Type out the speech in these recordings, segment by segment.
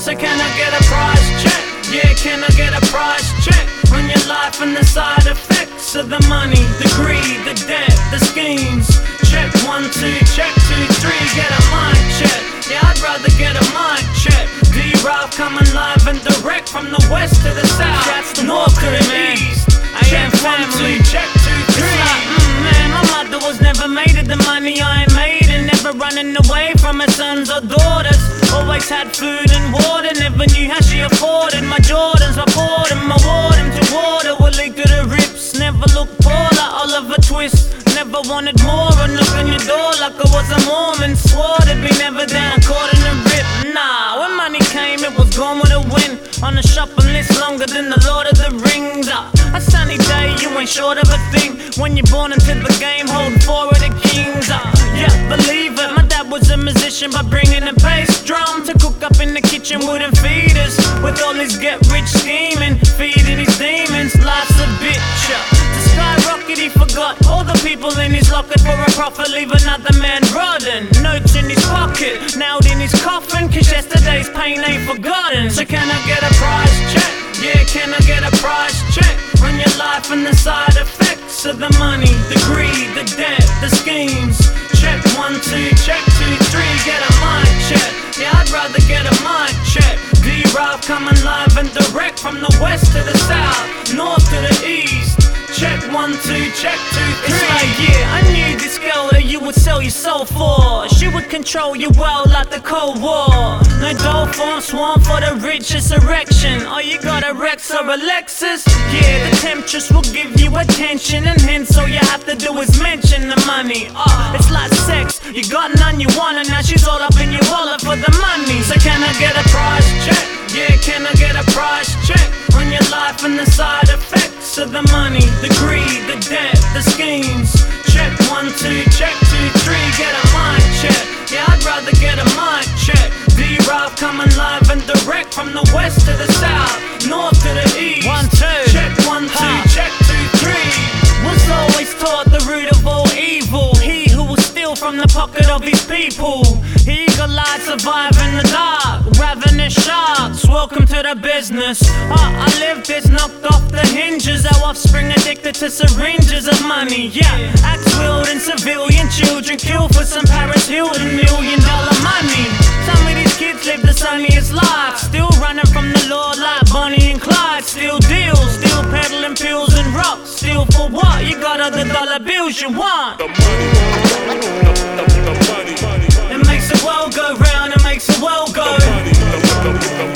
So can I get a price check? Yeah, can I get a price check on your life and the side effects of the money, the greed, the debt, the schemes? Check 1, 2, check 2, 3, get a mic check. Yeah, I'd rather get a mic check. D-Rob coming live and direct from the west to the south. That's the north to the east. Check 1, 2, check 2, 3. Man, my mother was never made of the money I ain't made, and never running away from her sons or daughters. Always had food and water, never knew how she afforded my Jordans. I poured them, I wore them to water, would leak to the rips. Never looked poor like Oliver Twist. Never wanted more, and knock on your door like I was a Mormon. Swore to be never down, caught in a rip. Nah, when money came, it was gone with a win. On the shopping list longer than the Lord of the Rings. A sunny day, you ain't short of a thing. When you're born into the game, holding 4 of the kings. Yeah, believe it, my dad was a musician by bringing a bass drum to cook up in the kitchen, wouldn't feed us. With all his get-rich scheming, feeding his demons, life's a bitch. To skyrocket, he forgot all the people in his locket for a profit, leave another man rotting. Notes in his pocket, nailed in his coffin, cause yesterday's pain ain't forgotten. So can I get a price check? Yeah, can I get a price check on your life and the side effects of the money, the greed, the debt, the schemes? Check 1, 2, check 2, 3, get a mic check. Yeah, I'd rather get a mic check. D-Rob coming live and direct from the west to the south, north to the east. Check 1, 2, check 2, 3. It's like, yeah, I knew this girl that you would sell your soul for. She would control your world like the Cold War. No dough form, swarm for the richest erection. Oh, you got a Rex or a Lexus? Yeah, the temptress will give you attention, and hence all you have to do is mention the money. It's like sex, you got none, you want her, now she's all up in your wallet for the money. So can I get a price check? Yeah, can I get a price check on your life and the side effects of the money, the greed, the debt, the schemes? Check 1, 2, check 2, 3, get a mic check. Yeah, I'd rather get a mic check. D-Rob coming live and direct from the west to the south, north to the east. 1, 2, check 1, 2, check 2, 3. Was always taught the root of all evil. He who will steal from the pocket of his people. He got light, survive in the dark. Ravenous sharks, welcome to the business. I live this, knocked off the hinges. Our offspring addicted to syringes of money. Yeah, axe wielding civilian children killed for some Paris Hilton $1 million money. Some of these kids live the sunniest life, still running from the law like Bonnie and Clyde. Still deals, still peddling pills and rocks. Still for what? You got other dollar bills you want. The money, the money. It makes the world go round, it makes the world go. The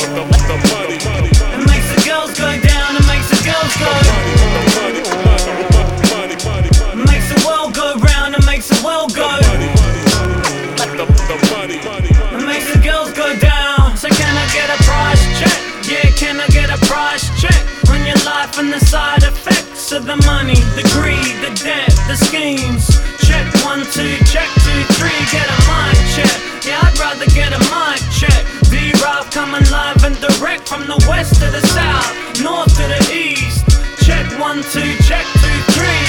money. It makes the girls go down, it makes the girls go. It makes the world go round, it makes the world go. It makes the girls go down. So can I get a price check? Yeah, can I get a price check on your life and the side effects of the money, the greed, the debt, the schemes? Check 1, 2, check 2, 3, get a mic check. Yeah, I'd rather get a mic check. D-Rob coming live and direct from the west to the south, north to the east. Check 1, 2, check 2, 3.